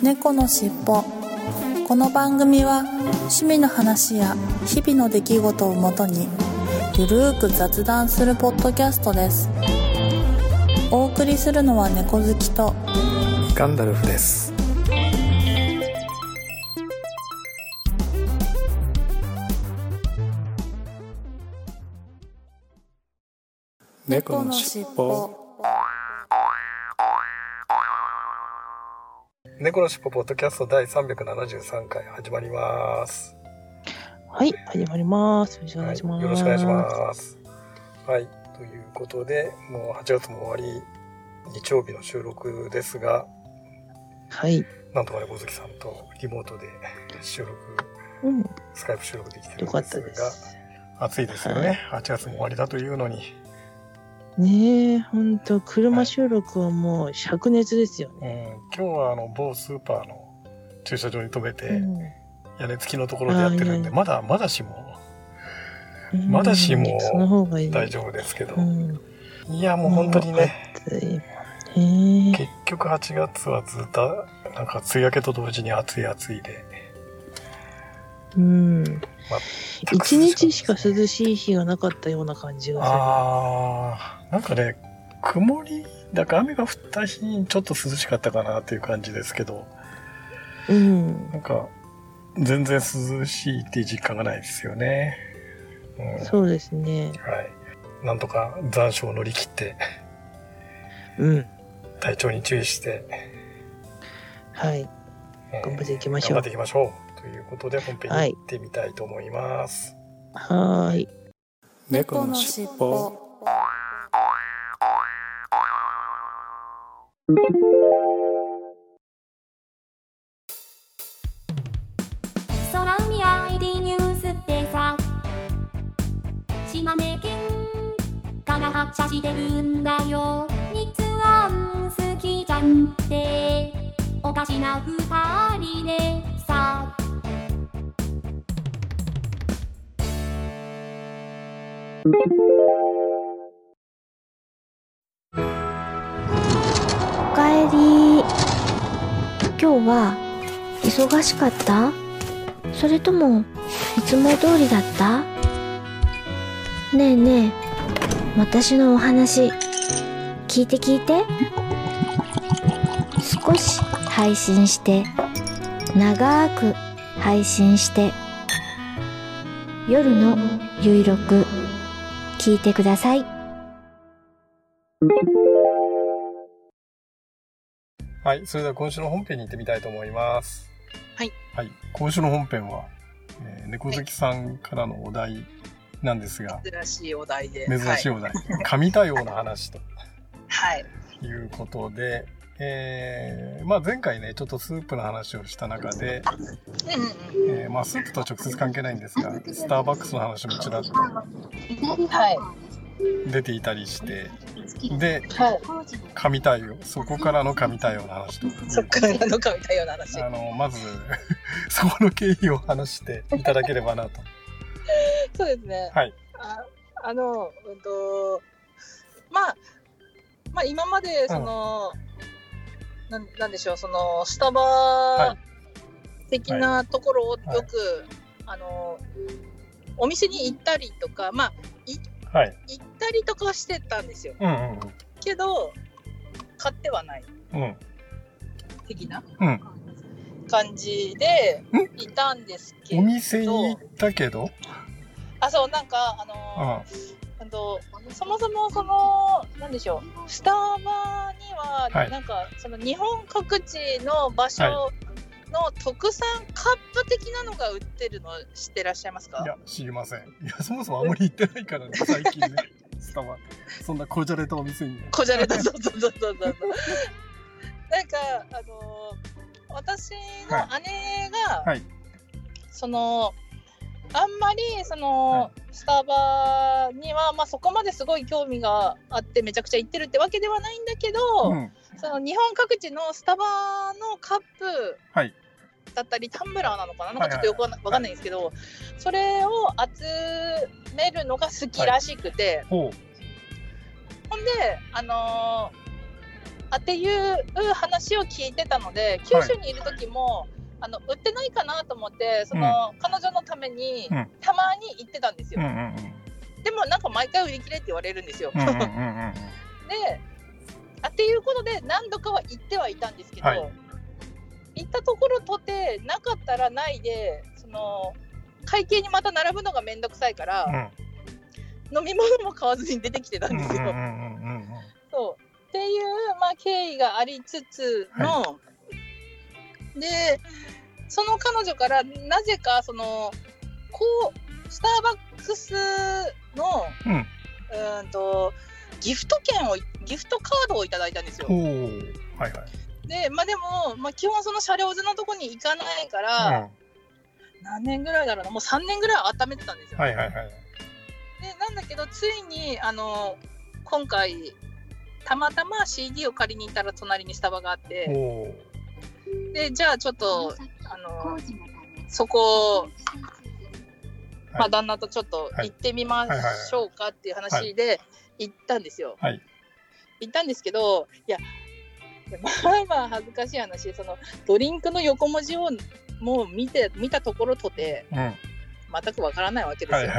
猫のしっぽ。この番組は趣味の話や日々の出来事をもとにゆるーく雑談するポッドキャストです。お送りするのは猫好きとガンダルフです。猫のしっぽ。猫のしっぽポッドキャスト第373回始まります。 はい、始まります。よろしくお願いします。 よろしくお願いします。はい、ということでもう8月も終わり、日曜日の収録ですが、 はい、 なんとかね小月さんとリモートで収録、スカイプ収録できてるんですが、暑いですよね、はい、8月も終わりだというのにねえ、ほんと車収録はもう灼熱ですよね、 今日は某スーパーの駐車場に止めて、屋根付きのところでやってるんで、まだしもその方がいい、 大丈夫ですけど、いやもう本当にね、結局8月はずっとなんか梅雨明けと同時に暑いで、 1日しか涼しい日がなかったような感じがする。 なんかね、曇りだか雨が降った日にちょっと涼しかったかなっていう感じですけど、なんか全然涼しいっていう実感がないですよね。 そうですね。 はい。なんとか残暑を乗り切って、体調に注意して、 はい。頑張っていきましょう。 頑張っていきましょう。ということで本編に行ってみたいと思います。 はい。 猫のしっぽ。 空海 ID ニュースってさ、島根県から発車してるんだよ。日安好きじゃんっておかしな二人でさ。 おかえり。今日は忙しかった？それともいつも通りだった？ねえねえ、私のお話聞いて。少し配信して、長く配信して、夜のゆいろく聞いてください。 はい、それでは今週の本編に行ってみたいと思います。はい、今週の本編は、猫好きさんからのお題なんですが、 珍しいお題で、 珍しいお題、噛みたような話とはい、 いうことで、前回ねちょっとスープの話をした中で、スープとは直接関係ないんですが、スターバックスの話もちらっと出ていたりして、で、噛みたいよ、そこからの噛みたいような話と、まずそこの経緯を話していただければなと。 そうですね。 はい。 今までなんでしょう、そのスタバ的なところをよく、お店に行ったりとか、行ったりとかしてたんですよ。けど買ってはない、的な感じでいたんですけど。 お店に行ったけど、 そう、なんかそもそもなんでしょう、スタバには、なんかその日本各地の場所の特産カップ的なのが売ってるの知ってらっしゃいますか？ いや、知りません。いや、そもそもあんまり行ってないからね、最近ね。スタバ、そんなこじゃれたお店にね。 こじゃれた、そう。なんか私の姉が、あんまりスタバには、そこまですごい興味があってめちゃくちゃ行ってるってわけではないんだけど、その日本各地のスタバのカップだったり、タンブラーなのかな、なんかちょっとよくわかんないんですけど、それを集めるのが好きらしくて、ほんでっていう話を聞いてたので、九州にいる時も、売ってないかなと思って彼女のためにたまに行ってたんですよ、でもなんか毎回売り切れって言われるんですよで、っていうことで何度かは行ってはいたんですけど、行ったところとてなかったらないで、会計にまた並ぶのがめんどくさいから、飲み物も買わずに出てきてたんですよ。そうっていう、経緯がありつつの、でその彼女からなぜかスターバックスの、ギフトカードをいただいたんですよ。で、でも、基本その車両図のとこに行かないから、何年ぐらいだろうな、もう3年ぐらい温めてたんですよ。でなんだけどついに今回たまたま CD を借りに行ったら隣にスタバがあって、でじゃあちょっとそこ、旦那とちょっと行ってみましょうかっていう話で行ったんですよ。行ったんですけど、いやまあ恥ずかしい話、そのドリンクの横文字をもう見たところとて、全くわからないわけですよ。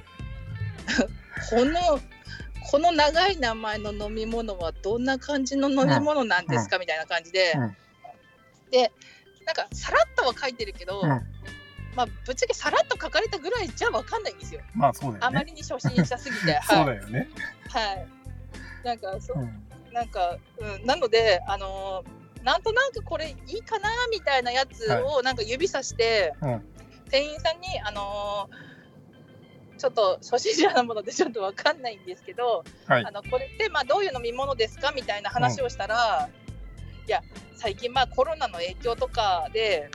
この長い名前の飲み物はどんな感じの飲み物なんですか、みたいな感じで、でなんかさらっとは書いてるけど、ぶっちゃけさらっと書かれたぐらいじゃ分かんないんですよ。そうだよね、あまりに初心者すぎてそうだよね。なんかなのでなんとなくこれいいかなみたいなやつをなんか指さして、店員さんにちょっと初心者なものでちょっと分かんないんですけど、これってどういう飲み物ですかみたいな話をしたら、いや最近コロナの影響とかで、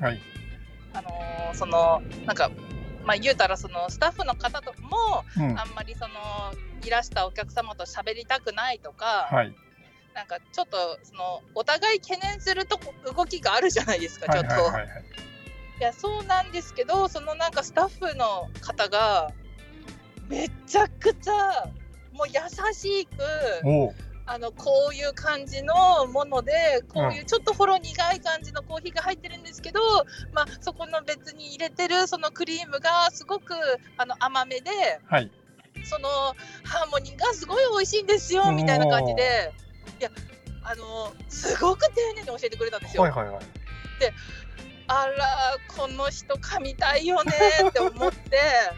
なんか言うたらそのスタッフの方とも、あんまりいらしたお客様と喋りたくないとか、なんかちょっとお互い懸念する動きがあるじゃないですか、ちょっと。いやそうなんですけど、なんかスタッフの方がめちゃくちゃもう優しくこういう感じのもので、こういうちょっとほろ苦い感じのコーヒーが入ってるんですけど、そこの別に入れてるそのクリームがすごく甘めで、そのハーモニーがすごい美味しいんですよみたいな感じで、いやすごく丁寧に教えてくれたんですよ。で、あらこの人神たいよねって思って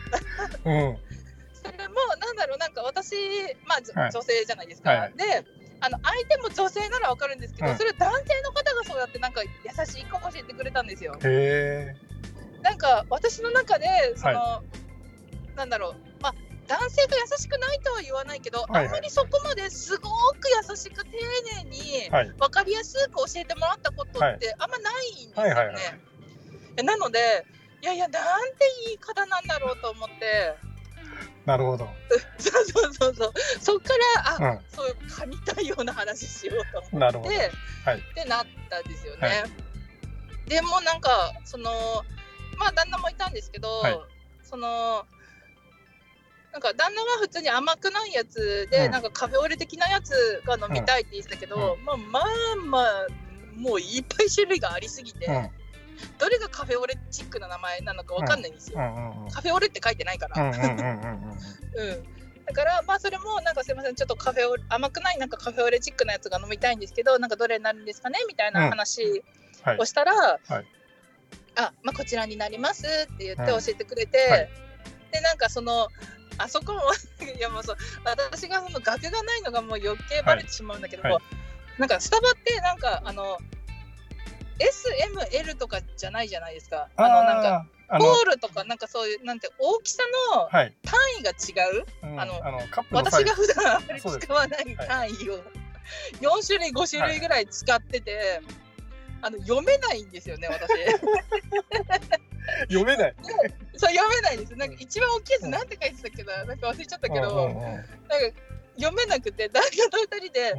それもなんか私、女性じゃないですか、で相手も女性ならわかるんですけど、それ男性の方がそうやってなんか優しい子教えてくれたんですよ。なんか私の中でなんだろう、男性が優しくないとは言わないけど、あんまりそこまですごく優しく丁寧に分かりやすく教えてもらったことってあんまないんですよね。なのでなんていい方なんだろうと思って。 なるほど。 そっからそういう神たいような話しようと思ってってなったんですよね。でもなんか旦那もいたんですけど、なんか旦那は普通に甘くないやつで、なんかカフェオレ的なやつが飲みたいって言ってたけど、もういっぱい種類がありすぎて、どれがカフェオレチックな名前なのかわかんないんですよ。カフェオレって書いてないから。だからそれもなんかすいません、ちょっと甘くないなんかカフェオレチックなやつが飲みたいんですけど、なんかどれになるんですかねみたいな話をしたら、こちらになりますって言って教えてくれて、でなんかあそこもいやもう私が学がないのがもう余計バレてしまうんだけど、なんかスタバってなんかSML とかじゃないじゃないですか。なんかボールとかなんかそういうなんて大きさの単位が違う。私が普段あまり使わない単位を4種類5種類ぐらい使ってて、読めないんですよね私。 読めない。 そう読めないです。なんか一番大きいやつなんて書いてたっけな、なんか忘れちゃったけど、なんか読めなくて誰かと2人で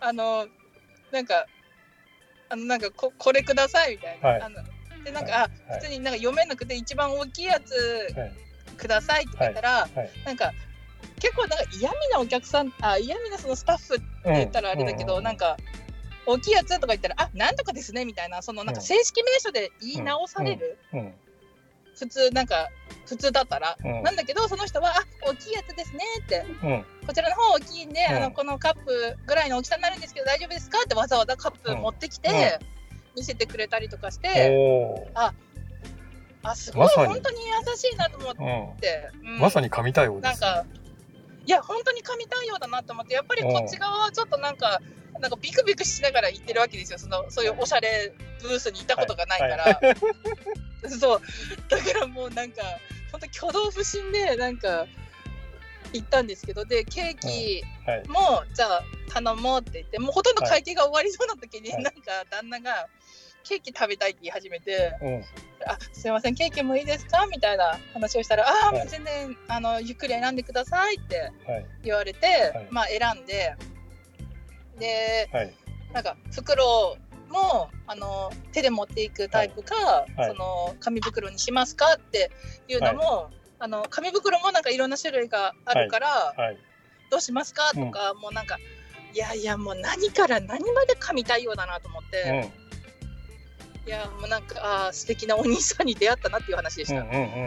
なんかこれくださいみたいな、でなんか普通になんか読めなくて一番大きいやつくださいって言ったら、なんか結構なんか嫌味なお客さん、嫌味なそのスタッフって言ったらあれだけど、なんか大きいやつとか言ったら、あ、なんとかですねみたいな、そのなんか正式名称で言い直される、普通だったら、なんだけどその人は、あ、大きいやつですねって、こちらの方大きいんで、このカップぐらいの大きさになるんですけど大丈夫ですかってわざわざカップ持ってきて見せてくれたりとかして、あ、すごい本当に優しいなと思って、 まさに神対応です。 なんかいや本当に神対応だなと思って、やっぱりこっち側はちょっとなんかビクビクしながら行ってるわけですよ。そういうおしゃれブースに行ったことがないから、そうだからもうなんか本当挙動不審でなんか行ったんですけど、でケーキも、じゃあ頼もうって言って、もうほとんど会計が終わりそうな時に、なんか旦那がケーキ食べたいって言い始めて、あ、すいませんケーキもいいですかみたいな話をしたら、あ、もう全然ゆっくり選んでくださいって言われて、まあ選んで、で、なんか袋も手で持っていくタイプか、その紙袋にしますかっていうのも、紙袋もなんかいろんな種類があるから、どうしますかとか、もうなんかいやいやもう何から何まで紙対応だなと思って、いやもうなんか素敵なお兄さんに出会ったなっていう話でした。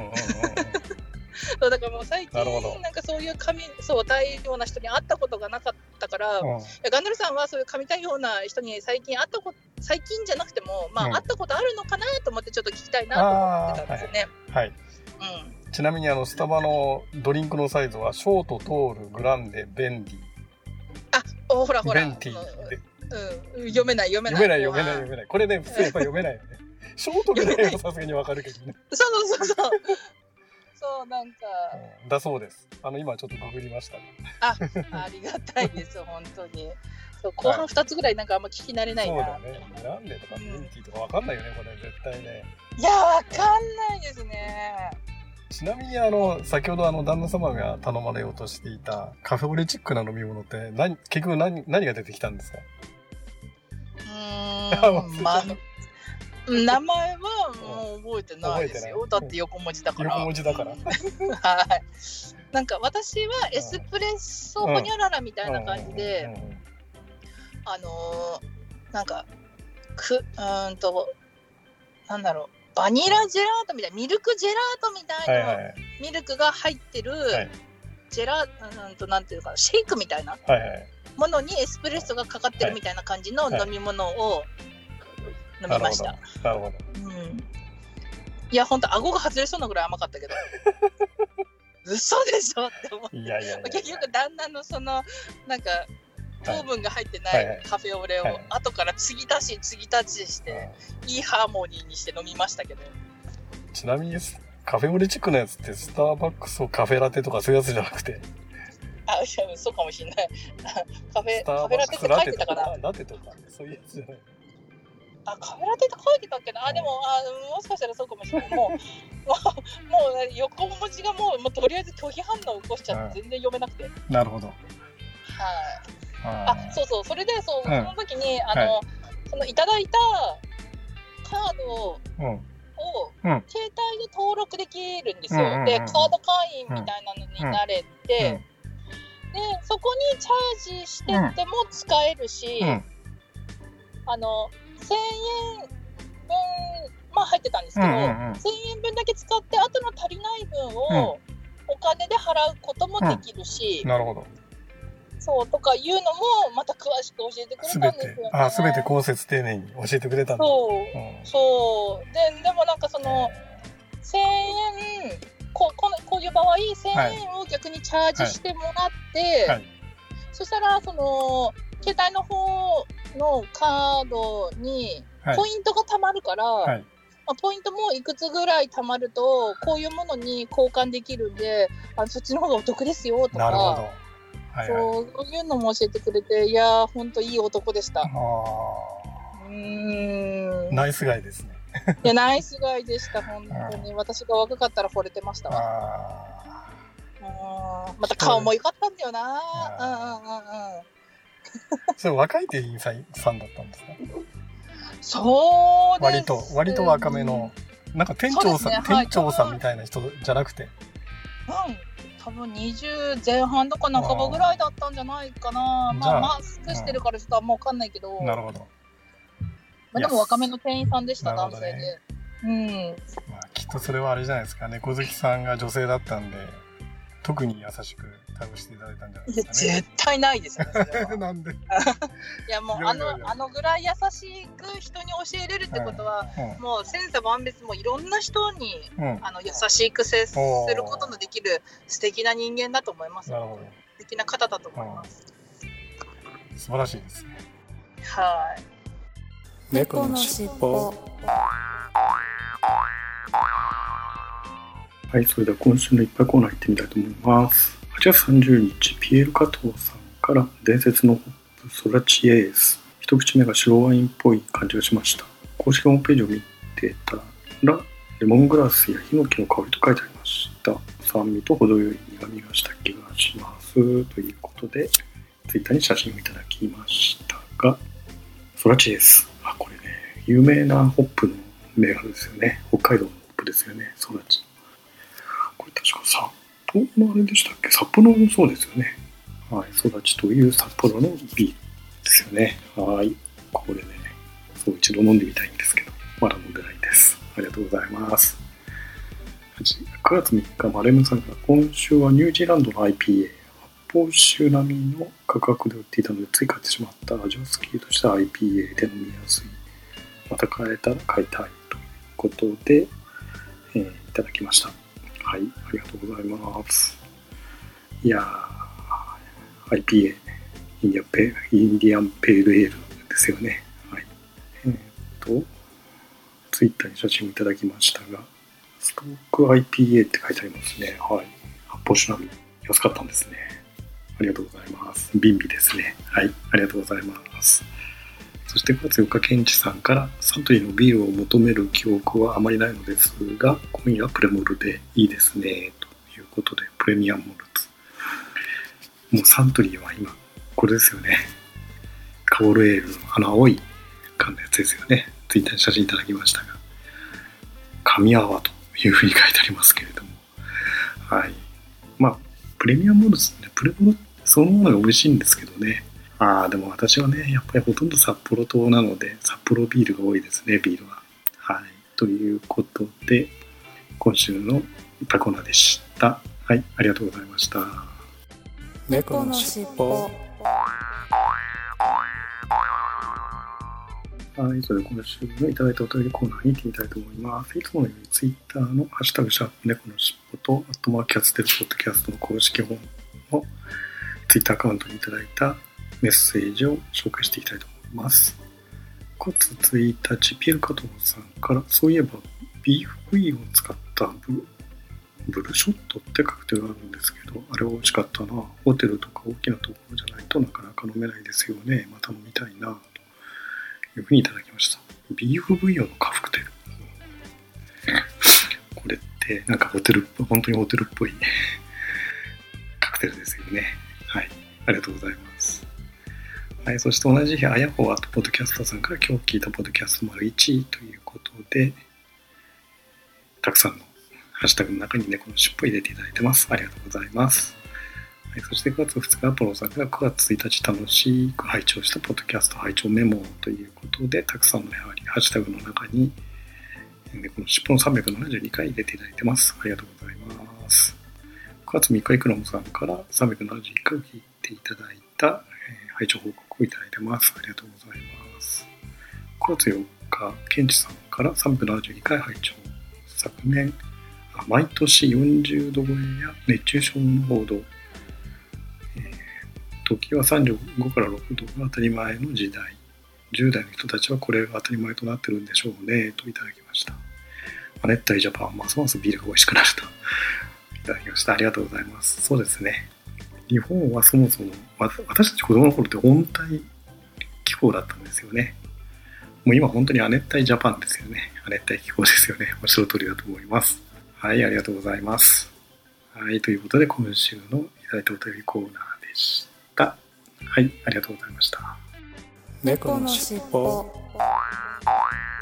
そうだからもう最近なんかそういう対応な人に会ったことがなかったから、ガンダルさんはそういう神対応な人に最近じゃなくても、まあ会ったことあるのかなと思ってちょっと聞きたいなと思ってたんですよね。 ちなみにスタバのドリンクのサイズはショート、トール、グランデ、ベンディ。 ほらベンティで。 読めない。 これね、普通やっぱ読めないよね。ショートぐらいはさすがにわかるけどね。そうなんか、 だそうです。今ちょっとググりました。 ありがたいです本当に。そう後半2つぐらいなんかあんま聞き慣れないな。 そうだね。グランデとかベンティとかわかんないよね、これ絶対ね。 いやわかんないですね。 ちなみに先ほど旦那様が頼まれようとしていたカフェオレチックな飲み物って結局何が出てきたんですか？ まあ名前はもう覚えてないですよ。だって横文字だから。 横文字だから。 はい。なんか私はエスプレッソホニャララみたいな感じで、なんかなんだろう、バニラジェラートみたいな、ミルクジェラートみたいな、ミルクが入ってるジェラなんていうかシェイクみたいなものにエスプレッソがかかってるみたいな感じの飲み物を飲みました。 なるほど。 いや本当顎が外れそうなぐらい甘かったけど。嘘でしょって思って。 いや結局旦那のそのなんか糖分が入ってないカフェオレを後から継ぎ足ししていいハーモニーにして飲みましたけど。 ちなみにカフェオレチックのやつってスターバックスをカフェラテとかそういうやつじゃなくて、 そうかもしれない。カフェラテって書いてたかな。 ラテとかそういうやつじゃない。 カフェラテって書いてたっけな。でももしかしたらそうかもしれない。もう横文字がもうとりあえず拒否反応を起こしちゃって全然読めなくて。 なるほど。 そうそれでその時にそのいただいたカードを携帯で登録できるんですよ。でカード会員みたいなのになれて、でそこにチャージしてっても使えるし、1000円分入ってたんですけど、1000円分だけ使って後の足りない分をお金で払うこともできるし、 なるほど。 そうとかいうのもまた詳しく教えてくれたんですよね。 全て公設丁寧に教えてくれたんだ。 そうでもなんかその1000円こういう場合1000円を逆にチャージしてもらって、そしたらその携帯の方のカードにポイントが貯まるから、ポイントもいくつぐらい貯まるとこういうものに交換できるんでそっちの方がお得ですよとか。 なるほど。 そういうのも教えてくれて、いやー本当いい男でした。 ナイスガイですね。 いやナイスガイでした本当に。私が若かったら惚れてましたわ。また顔も良かったんだよな。 それ若い店員さんだったんですか？ そうです。 割と若めのなんか店長さんみたいな人じゃなくて。 多分20前半とか半ばぐらいだったんじゃないかな。まあマスクしてるからちょっとあんま分かんないけど。 なるほど。 まあ、でも若めの店員さんでした、男性で。 まあ、きっとそれはあれじゃないですかね。小月さんが女性だったんで、特に優しく対応していただいたんじゃないですかね。 絶対ないですよね。 なんで？ いやもうあのぐらい優しく人に教えれるってことは、もう千差万別もいろんな人に、優しく接することのできる素敵な人間だと思います。 なるほど。 素敵な方だと思います。 素晴らしいですね。 はい。 猫のしっぽ。 はい、それでは今週のいっぱいコーナー行ってみたいと思います。8月30日、ピエール加藤さんから伝説のホップソラチエース。一口目が白ワインっぽい感じがしました。公式ホームページを見てたら、レモングラスやヒノキの香りと書いてありました。酸味と程よい苦味がした気がします。ということで、ツイッターに写真をいただきましたが、ソラチエース。これね、有名なホップの銘柄ですよね。北海道のホップですよね、ソラチ。これ確か札幌のあれでしたっけ？札幌のそうですよね。はい、ソラチという札幌のビールですよね。はい、これね、そう一度飲んでみたいんですけど、まだ飲んでないです。ありがとうございます。9月3日、マレムさんから今週はニュージーランドの IPA、発泡酒並みの価格で売っていたのでつい買ってしまった味をスキーとした IPA で飲みやすい。また買えたら買いたいということで、いただきました。はい、ありがとうございます。いやー、IPA、インディアンペールエールですよね。はい。ツイッターに写真をいただきましたが、ストーク IPA って書いてありますね。はい。発泡酒並み、安かったんですね。ありがとうございます。ビンビですね。はい、ありがとうございます。そして9月4日、ケンチさんからサントリーのビールを求める記憶はあまりないのですが、今夜はプレモルでいいですねということで、プレミアムモルツ。もうサントリーは今これですよね。カオルエールの青い缶のやつですよね。ツイッターに写真いただきましたが、神泡というふうに書いてありますけれども、はい。まあプレミアムモルツね、プレモルそのものが美味しいんですけどね。でも私はね、やっぱりほとんど札幌島なので、札幌ビールが多いですね、ビールは。はい。ということで、今週のいっぱいコーナーでした。はい、ありがとうございました。 猫のしっぽ。 はい、それで今週のいただいたお便りコーナーに行ってみたいと思います。いつものようにツイッターのハッシュタグシャープ猫のしっぽと、あとキャステルポッドキャストの公式本のツイッターアカウントにいただいたメッセージを紹介していきたいと思います。9月1日、ピエール加藤さんから、そういえばビーフブイヨンを使ったブルショットってカクテルがあるんですけど、あれは美味しかったな。ホテルとか大きなところじゃないとなかなか飲めないですよね。また飲みたいなというふうにいただきました。ビーフブイヨンのカクテル。これってなんかホテルっぽい、本当にホテルっぽいカクテルですよね。はい、ありがとうございます。はい、そして同じ日、あやほあとポッドキャスターさんから今日聞いたポッドキャスト丸1ということで、たくさんのハッシュタグの中に猫のしっぽ入れていただいてます。ありがとうございます。はい、そして9月2日、アポロさんが9月1日楽しく拝聴したポッドキャスト拝聴メモということで、たくさんのやはりハッシュタグの中に猫のしっぽの372回入れていただいてます。ありがとうございます。9月3日、イクロムさんから371回を聞いていただいた拝聴報告をいただいてます。ありがとうございます。9月4日、ケンチさんから372回拝聴。昨年、毎年40度超えや熱中症の報道、時は35から6度が当たり前の時代。10代の人たちはこれが当たり前となってるんでしょうね、といただきました。亜熱帯ジャパン、ますますビールが美味しくなるといただきました。ありがとうございます。そうですね。日本はそもそも、私たち子供の頃って温帯気候だったんですよね。もう今本当に亜熱帯ジャパンですよね。亜熱帯気候ですよね。おっしゃる通りだと思います。はい、ありがとうございます。はい、ということで今週のいただいたお便りコーナーでした。はい、ありがとうございました。 猫のしっぽ。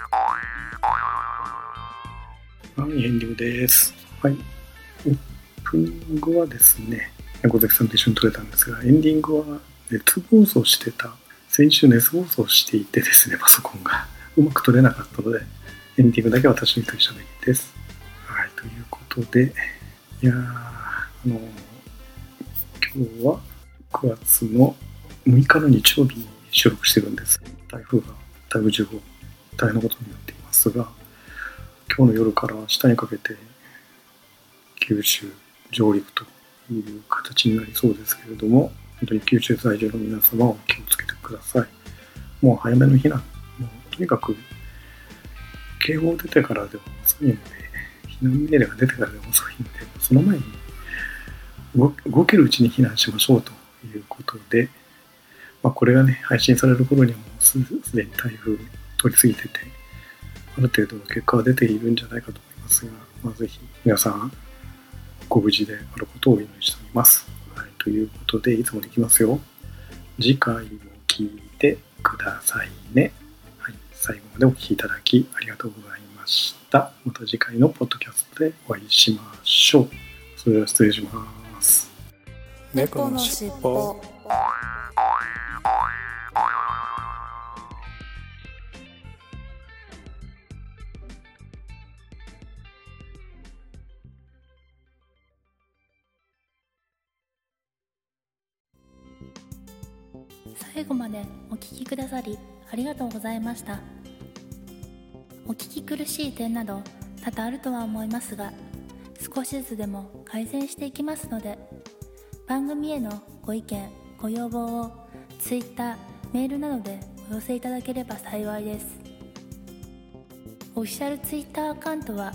はい、エンディングです。はい。オープニングはですね、猫崎さんと一緒に撮れたんですが、エンディングは熱暴走してた。先週熱暴走していてですね、パソコンがうまく撮れなかったので、エンディングだけ私の一人喋りです。はい、ということで、いや今日は9月の6日の日曜日に収録してるんです。台風10号、大変なことになっていますが、今日の夜から明日にかけて九州上陸という形になりそうですけれども、本当に九州在住の皆様は気をつけてください。もう早めの避難、もうとにかく警報出てからでは遅いので、避難命令が出てからでは遅いので、その前に動けるうちに避難しましょうということで、これがね、配信される頃にはもうすでに台風通り過ぎてて、ある程度の結果は出ているんじゃないかと思いますが、ぜひ皆さんご無事であることをお祈りしております。はい、ということで、いつもできますよ。次回も聞いてくださいね。はい、最後までお聞きいただきありがとうございました。また次回のポッドキャストでお会いしましょう。それでは失礼します。 猫のしっぽ。最後までお聞きくださりありがとうございました。お聞き苦しい点など多々あるとは思いますが、少しずつでも改善していきますので、番組へのご意見ご要望を Twitter、メールなどでお寄せいただければ幸いです。オフィシャル Twitter アカウントは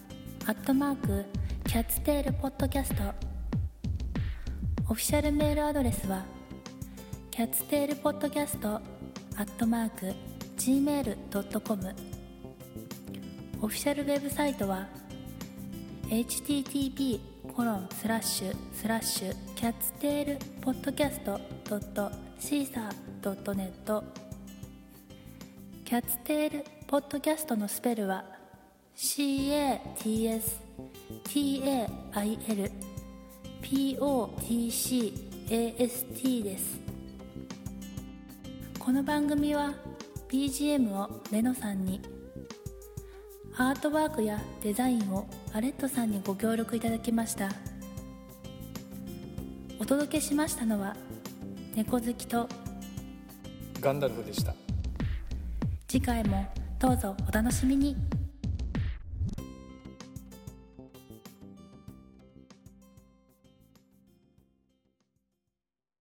キャッツテールポッドキャスト。オフィシャルメールアドレスはcatstailpodcast@gmail.com。 オフィシャルウェブサイトは http://catstailpodcast.caesar.net。 キャッツテールポッドキャストのスペルは CATSTAILPODCAST です。この番組は BGM をレノさんに、アートワークやデザインをアレットさんにご協力いただきました。お届けしましたのは猫好きとガンダルフでした。 次回もどうぞお楽しみに。